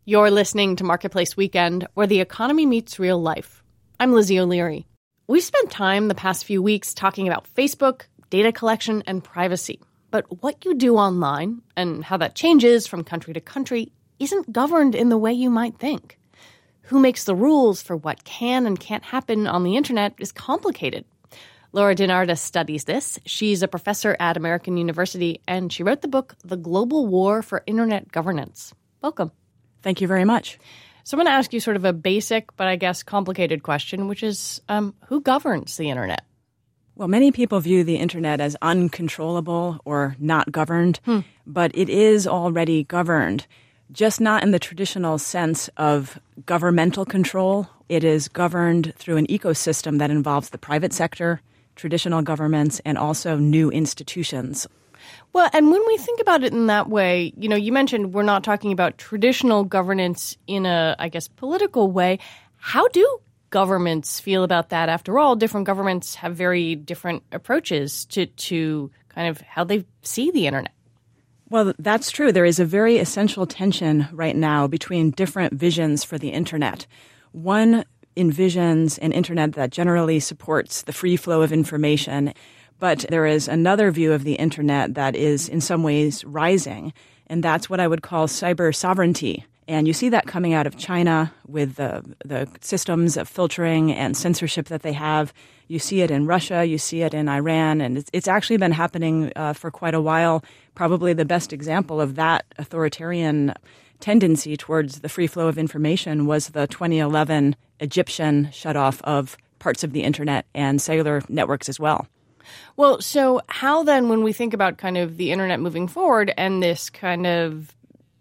You're listening to Marketplace Weekend, where the economy meets real life. I'm Lizzie O'Leary. We've spent time the past few weeks talking about Facebook, data collection, and privacy. But what you do online and how that changes from country to country isn't governed in the way you might think. Who makes the rules for what can and can't happen on the internet is complicated. Laura DeNardo studies this. She's a professor at American University, and she wrote the book, The Global War for Internet Governance. Welcome. Thank you very much. So I'm going to ask you sort of a basic, but I guess complicated question, which is who governs the internet? Well, many people view the internet as uncontrollable or not governed, but it is already governed, just not in the traditional sense of governmental control. It is governed through an ecosystem that involves the private sector, traditional governments, and also new institutions. Well, and when we think about it in that way, you mentioned we're not talking about traditional governance in a, political way. How do governments feel about that? After all, different governments have very different approaches to kind of how they see the internet. Well, that's true. There is a very essential tension right now between different visions for the internet. One envisions an internet that generally supports the free flow of information. But there is another view of the internet that is in some ways rising, and that's what I would call cyber sovereignty. And you see that coming out of China with the systems of filtering and censorship that they have. You see it in Russia, you see it in Iran, and it's actually been happening for quite a while. Probably the best example of that authoritarian tendency towards the free flow of information was the 2011 Egyptian shutoff of parts of the internet and cellular networks as well. Well, so how then, when we think about kind of the internet moving forward and this kind of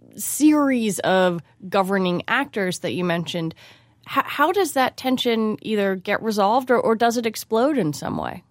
series of governing actors that you mentioned, how does that tension either get resolved or does it explode in some way?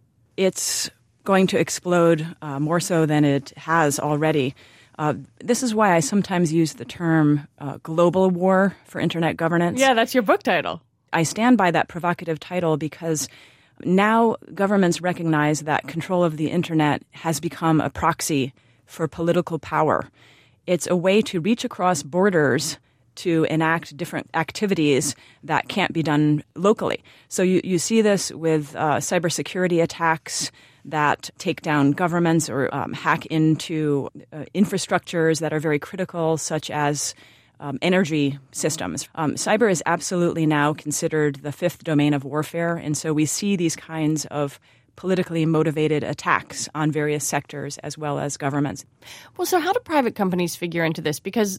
It's going to explode more so than it has already. This is why I sometimes use the term global war for internet governance. Yeah, that's your book title. I stand by that provocative title because now governments recognize that control of the internet has become a proxy for political power. It's a way to reach across borders to enact different activities that can't be done locally. So you see this with cybersecurity attacks that take down governments or hack into infrastructures that are very critical, such as energy systems. Cyber is absolutely now considered the fifth domain of warfare, and so we see these kinds of politically motivated attacks on various sectors as well as governments. Well, so how do private companies figure into this? Because,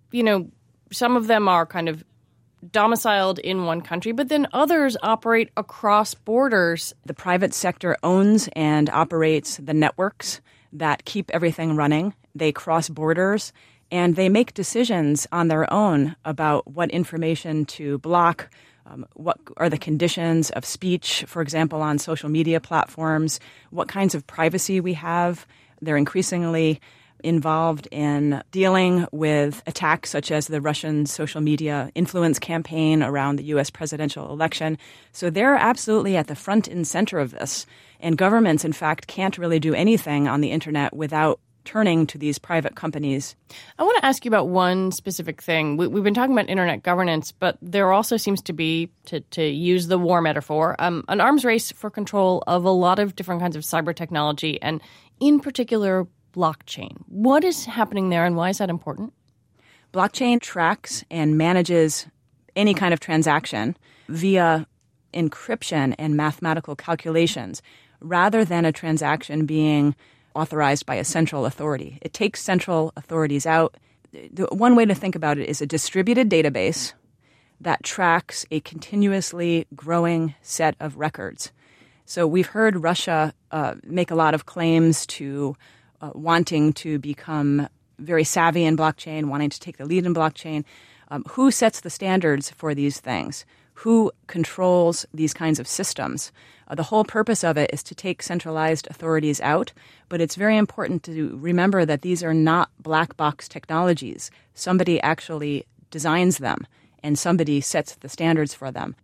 some of them are kind of domiciled in one country, but then others operate across borders. The private sector owns and operates the networks that keep everything running. They cross borders. And they make decisions on their own about what information to block, what are the conditions of speech, for example, on social media platforms, what kinds of privacy we have. They're increasingly involved in dealing with attacks such as the Russian social media influence campaign around the U.S. presidential election. So they're absolutely at the front and center of this. And governments, in fact, can't really do anything on the internet without turning to these private companies. I want to ask you about one specific thing. We've been talking about internet governance, but there also seems to be, to use the war metaphor, an arms race for control of a lot of different kinds of cyber technology, and in particular, blockchain. What is happening there, and why is that important? Blockchain tracks and manages any kind of transaction via encryption and mathematical calculations, rather than a transaction being authorized by a central authority. It takes central authorities out. The one way to think about it is a distributed database that tracks a continuously growing set of records. So we've heard Russia make a lot of claims to wanting to become very savvy in blockchain, wanting to take the lead in blockchain. Who sets the standards for these things? Who controls these kinds of systems? The whole purpose of it is to take centralized authorities out, but it's very important to remember that these are not black box technologies. Somebody actually designs them, and somebody sets the standards for them.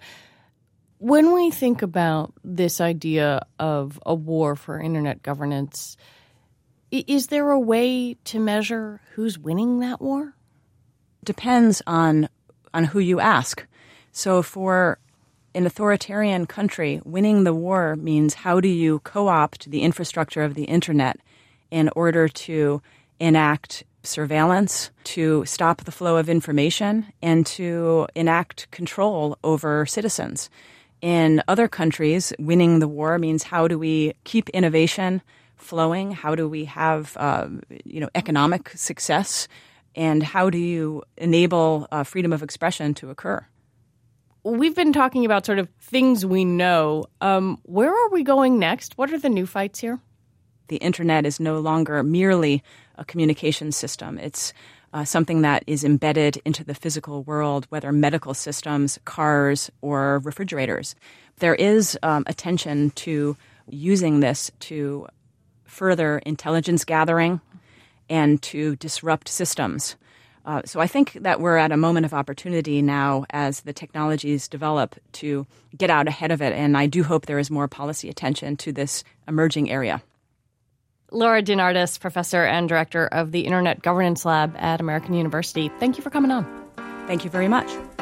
When we think about this idea of a war for internet governance, is there a way to measure who's winning that war? Depends on who you ask. So for an authoritarian country, winning the war means how do you co-opt the infrastructure of the internet in order to enact surveillance, to stop the flow of information, and to enact control over citizens. In other countries, winning the war means how do we keep innovation flowing? How do we have economic success? And how do you enable freedom of expression to occur? We've been talking about sort of things we know. Where are we going next? What are the new fights here? The internet is no longer merely a communication system. It's something that is embedded into the physical world, whether medical systems, cars, or refrigerators. There is attention to using this to further intelligence gathering and to disrupt systems. So I think that we're at a moment of opportunity now as the technologies develop to get out ahead of it, and I do hope there is more policy attention to this emerging area. Laura DeNardis, professor and director of the Internet Governance Lab at American University. Thank you for coming on. Thank you very much.